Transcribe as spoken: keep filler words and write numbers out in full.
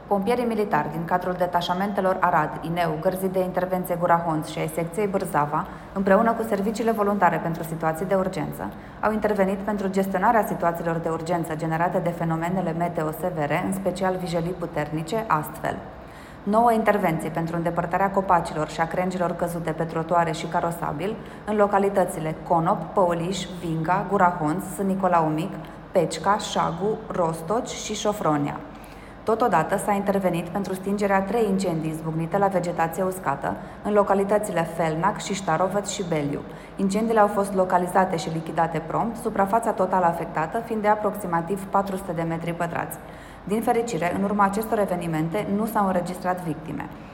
Pompierii militari din cadrul detașamentelor Arad, Ineu, Gărzii de Intervenție Gurahonț și ai secției Bârzava, împreună cu serviciile voluntare pentru situații de urgență, au intervenit pentru gestionarea situațiilor de urgență generate de fenomenele meteo severe, în special vijelii puternice, astfel: nouă intervenții pentru îndepărtarea copacilor și a crengilor căzute pe trotuare și carosabil în localitățile Conop, Păuliș, Vinga, Gurahonț, Sân Nicolau Mic, Pecica, Șagu, Rostoci și Șofronia. Totodată s-a intervenit pentru stingerea trei incendii izbucnite la vegetație uscată în localitățile Felnac, Șiștarovăț și Beliu. Incendiile au fost localizate și lichidate prompt, suprafața totală afectată fiind de aproximativ patru sute de metri pătrați. Din fericire, în urma acestor evenimente nu s-au înregistrat victime.